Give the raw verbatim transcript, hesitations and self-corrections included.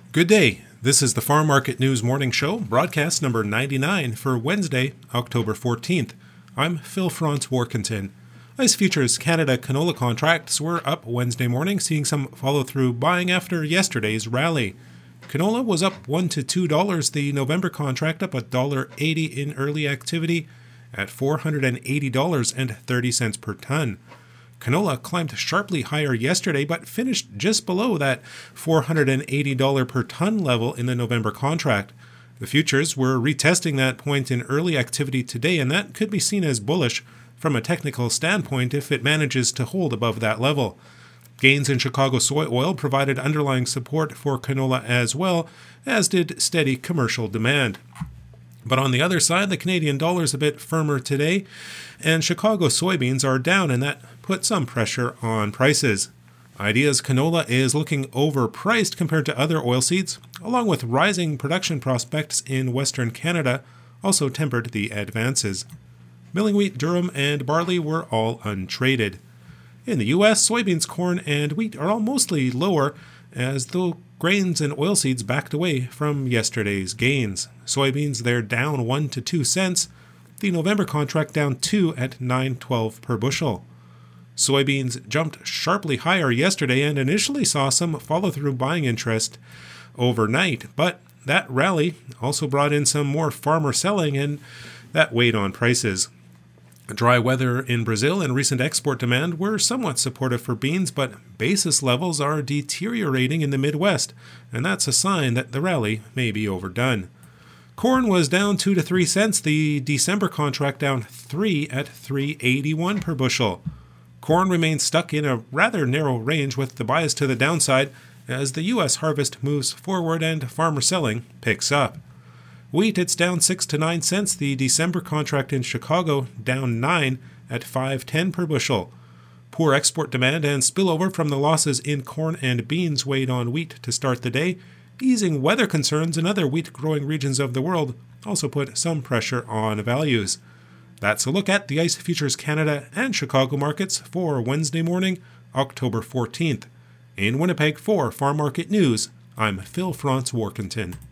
Good day. This is the Farm Market News Morning Show, broadcast number ninety-nine for Wednesday, October fourteenth. I'm Phil Franz Warkentin. ICE Futures Canada canola contracts were up Wednesday morning, seeing some follow-through buying after yesterday's rally. Canola was up one to two dollars. The November contract up one dollar eighty in early activity at four hundred eighty dollars and thirty cents per ton. Canola climbed sharply higher yesterday, but finished just below that four hundred eighty dollars per ton level in the November contract. The futures were retesting that point in early activity today, and that could be seen as bullish from a technical standpoint if it manages to hold above that level. Gains in Chicago soy oil provided underlying support for canola as well, as did steady commercial demand. But on the other side, the Canadian dollar is a bit firmer today, and Chicago soybeans are down, and that put some pressure on prices. Idea's canola is looking overpriced compared to other oilseeds, along with rising production prospects in Western Canada, also tempered the advances. Milling wheat, durum, and barley were all untraded. In the U S, soybeans, corn, and wheat are all mostly lower, as though grains and oilseeds backed away from yesterday's gains. Soybeans, they're down one to two cents. The November contract down two at nine twelve per bushel. Soybeans jumped sharply higher yesterday and initially saw some follow-through buying interest overnight, but that rally also brought in some more farmer selling, and that weighed on prices. Dry weather in Brazil and recent export demand were somewhat supportive for beans, but basis levels are deteriorating in the Midwest, and that's a sign that the rally may be overdone. Corn was down two to three cents. The December contract down three at three eighty-one per bushel. Corn remains stuck in a rather narrow range with the bias to the downside as the U S harvest moves forward and farmer selling picks up. Wheat, it's down six to nine cents. The December contract in Chicago down nine at five ten per bushel. Poor export demand and spillover from the losses in corn and beans weighed on wheat to start the day. Easing weather concerns in other wheat-growing regions of the world also put some pressure on values. That's a look at the ICE Futures Canada and Chicago markets for Wednesday morning, October fourteenth. In Winnipeg for Farm Market News, I'm Phil Franz Warkentin.